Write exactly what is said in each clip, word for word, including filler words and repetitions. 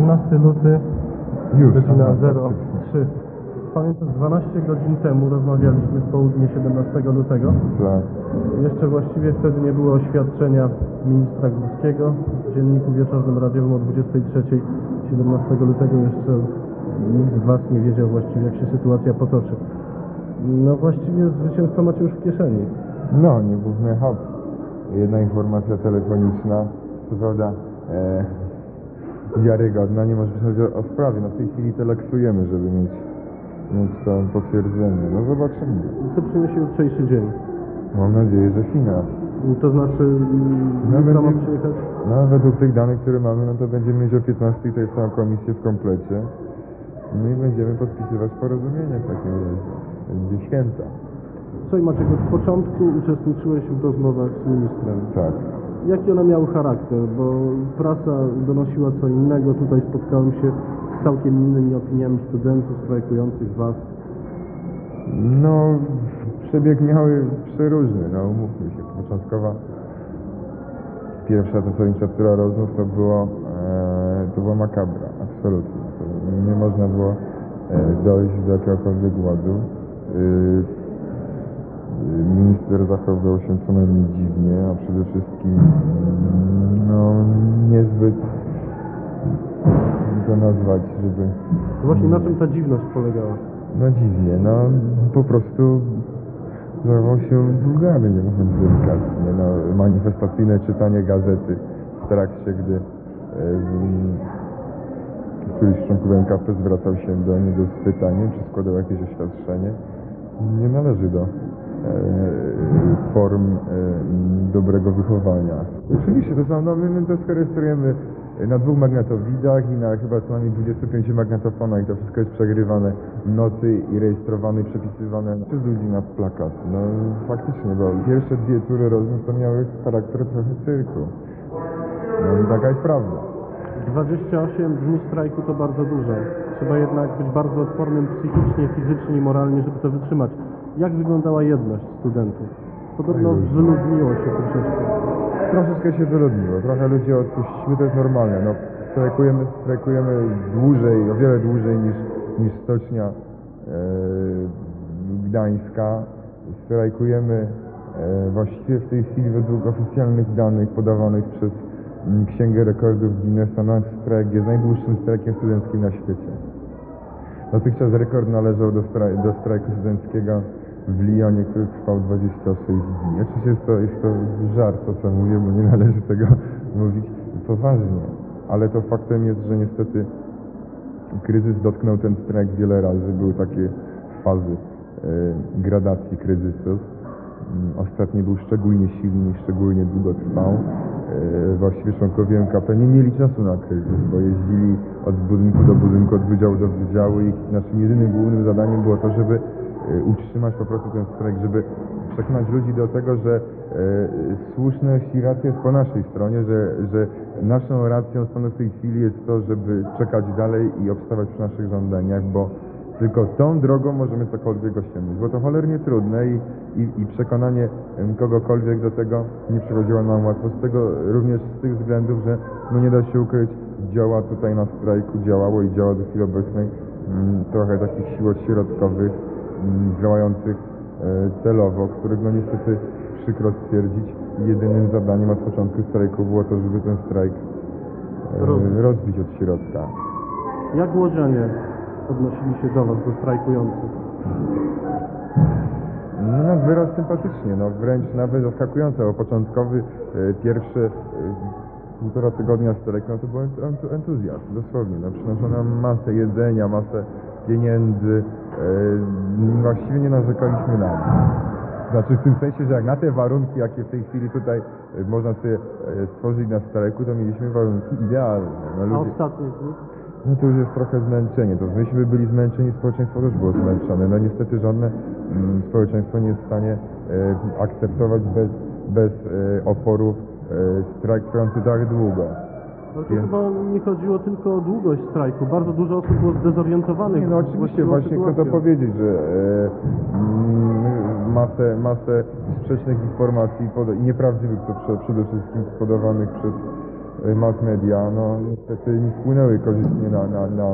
osiemnasty luty, Już, godzina aha, zero trzy. Pamiętam, dwanaście godzin temu rozmawialiśmy w południe siedemnastego lutego. Tak. Jeszcze właściwie wtedy nie było oświadczenia ministra Górskiego. W dzienniku wieczornym radiowym o dwudziestej trzeciej siedemnastego lutego jeszcze nikt z Was nie wiedział właściwie, jak się sytuacja potoczy. No właściwie zwycięstwo macie już w kieszeni. No, nie główny hop. Jedna informacja telefoniczna, co prawda e, wiarygodna, nie może pisać o, o sprawie. No w tej chwili teleksujemy, żeby mieć, mieć to potwierdzenie. No zobaczymy. Co przyniesie jutrzejszy dzień? Mam nadzieję, że finał. To znaczy, No, jutro ma będzie- przyjechać? No według tych danych, które mamy, no to będziemy mieć o piętnastej tutaj całą komisję w komplecie. No i będziemy podpisywać porozumienie w takim razie. Będzie święta. Słuchaj Maciek, od początku uczestniczyłeś w rozmowach z ministrem. Tak. Jaki one miały charakter? Bo prasa donosiła co innego. Tutaj spotkałem się z całkiem innymi opiniami studentów strajkujących Was. No, przebieg miały przeróżny, no umówmy się. Początkowa pierwsza zasadnicza tura rozmów to było, e, to była makabra, absolutnie. To nie można było e, dojść do jakiegokolwiek ładu. E, Minister zachowywał się co najmniej dziwnie, a przede wszystkim no niezbyt to nazwać, żeby... Właśnie na czym ta dziwność polegała? No dziwnie, no po prostu zachował się wulgarnie, mówiąc delikatnie. No, manifestacyjne czytanie gazety w trakcie, gdy e, któryś z członków N K P zwracał się do niego z pytaniem, czy składał jakieś oświadczenie, nie należy do form dobrego wychowania. Oczywiście to są, no my, my to wszystko rejestrujemy na dwóch magnetowidach i na chyba co najmniej dwudziestu pięciu magnetofonach i to wszystko jest przegrywane w nocy i rejestrowane i przepisywane przez ludzi na plakaty. No faktycznie, bo pierwsze dwie tury rozmów to miały charakter trochę cyrku. No i taka jest prawda. dwadzieścia osiem dni strajku to bardzo dużo. Trzeba jednak być bardzo odpornym psychicznie, fizycznie i moralnie, żeby to wytrzymać. Jak wyglądała jedność studentów? Podobno Oj, wyludniło się troszeczkę. Troszeczkę się wyludniło, trochę ludzi odpuściły, to jest normalne. No, strajkujemy, strajkujemy dłużej, o wiele dłużej niż, niż stocznia e, Gdańska. Strajkujemy e, właściwie w tej chwili według oficjalnych danych podawanych przez m, Księgę Rekordów Guinnessa. Nasz strajk jest najdłuższym strajkiem studenckim na świecie. Dotychczas rekord należał do, straj do strajku studenckiego w Lyonie, który trwał dwadzieścia sześć dni. Oczywiście jest to, jest to żart, to co mówię, bo nie należy tego mówić poważnie. Ale to faktem jest, że niestety kryzys dotknął ten strajk wiele razy. Były takie fazy e, gradacji kryzysów. Ostatni był szczególnie silny i szczególnie długo trwał. E, właściwie członkowie N K P nie mieli czasu na kryzys, bo jeździli od budynku do budynku, od wydziału do wydziału i naszym jedynym głównym zadaniem było to, żeby e, utrzymać po prostu ten strajk, żeby przekonać ludzi do tego, że e, słuszność i racja jest po naszej stronie, że, że naszą racją stanu w tej chwili jest to, żeby czekać dalej i obstawać przy naszych żądaniach, bo tylko tą drogą możemy cokolwiek osiągnąć, bo to cholernie trudne i, i, i przekonanie kogokolwiek do tego nie przychodziło nam łatwo. Z tego również z tych względów, że no nie da się ukryć, działa tutaj na strajku, działało i działa do chwili obecnej mm, trochę takich sił odśrodkowych, mm, działających e, celowo, których no niestety przykro stwierdzić, jedynym zadaniem od początku strajku było to, żeby ten strajk e, rozbić od środka. Jak łodzianie odnosili się do Was, do strajkujących? No na wyraz sympatycznie, no wręcz nawet zaskakujące, bo początkowy e, pierwszy e, półtora tygodnia strajku, no to był entu, entuzjazm, dosłownie, no przynoszono nam masę jedzenia, masę pieniędzy, e, właściwie nie narzekaliśmy na nic. Znaczy w tym sensie, że jak na te warunki, jakie w tej chwili tutaj e, można sobie e, stworzyć na strajku, to mieliśmy warunki idealne. No, ludzie... A ostatnie dni? No to już jest trochę zmęczenie, to myśmy byli zmęczeni, społeczeństwo też było zmęczone. No niestety żadne mm, społeczeństwo nie jest w stanie e, akceptować bez, bez e, oporów e, strajk trwający tak długo. Ale to chyba nie chodziło tylko o długość strajku, bardzo dużo osób było zdezorientowanych. Nie, no oczywiście, właśnie chcę to powiedzieć, że e, mm, masę, masę sprzecznych informacji i nieprawdziwych to przede wszystkim podawanych przez y, mass media, no niestety nie wpłynęły korzystnie na, na, na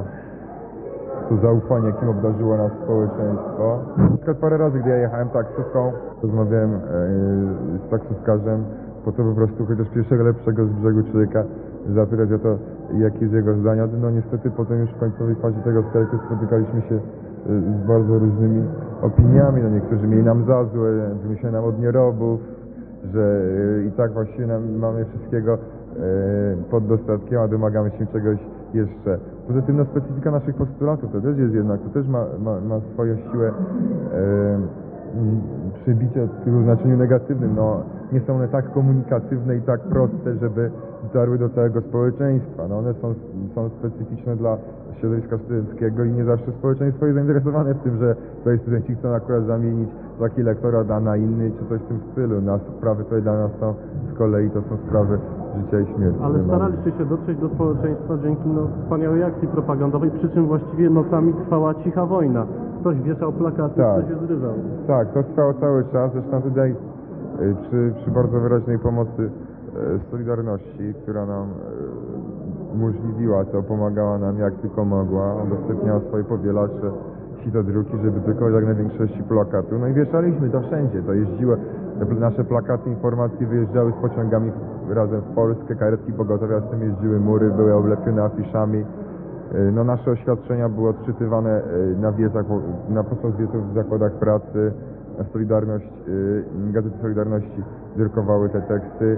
to zaufanie, jakim obdarzyło nas społeczeństwo. Na przykład parę razy, gdy ja jechałem taksówką, rozmawiałem e, z taksówkarzem, po to po prostu chociaż pierwszego lepszego z brzegu człowieka zapytać o to, jakie jest jego zdanie. No niestety potem już w końcowej fazie tego strajku spotykaliśmy się e, z bardzo różnymi opiniami. No niektórzy mieli nam za złe, wymyślali nam od nierobów, że e, i tak właściwie nam, mamy wszystkiego e, pod dostatkiem, a domagamy się czegoś jeszcze. Poza tym no, specyfika naszych postulatów to też jest jednak, to też ma, ma, ma swoją siłę e, przybicia w znaczeniu negatywnym. No, nie są one tak komunikatywne i tak proste, żeby dotarły do całego społeczeństwa. No, one są, są specyficzne dla środowiska studenckiego i nie zawsze społeczeństwo jest zainteresowane w tym, że tutaj studenci chcą akurat zamienić taki lektorat a na inny, czy coś w tym stylu. No, sprawy tutaj dla nas są z kolei, to są sprawy życia i śmierci. Ale staraliście się dotrzeć do społeczeństwa dzięki no, wspaniałej akcji propagandowej, przy czym właściwie nocami trwała cicha wojna. Ktoś wieszał plakaty, Tak. ktoś je zrywał. Tak, to trwało cały czas, zresztą tutaj y, przy, przy bardzo wyraźnej pomocy y, Solidarności, która nam y, umożliwiła to, pomagała nam jak tylko mogła, udostępniała swoje powielacze, sitodruki, żeby tylko jak największości plakatu. No i wieszaliśmy to wszędzie, to jeździło, te nasze plakaty, informacje wyjeżdżały z pociągami razem w Polskę, karetki pogotowia z tym jeździły, mury były oblepione afiszami. No, nasze oświadczenia były odczytywane na wiecach, na podczas wieców w zakładach pracy. Solidarność, Gazety Solidarności drukowały te teksty.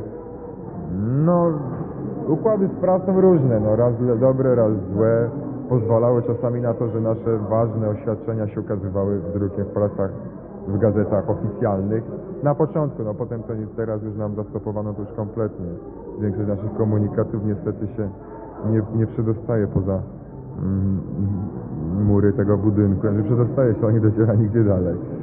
No, układy spraw są różne, no, raz dobre, raz złe. Pozwalały czasami na to, że nasze ważne oświadczenia się ukazywały w drukiem w prasach, w gazetach oficjalnych. Na początku, no potem to nie, teraz już nam zastopowano to już kompletnie. Większość naszych komunikatów niestety się nie, nie przedostaje poza mm, mury tego budynku, że przedostaje się, ale nie dociera nigdzie dalej.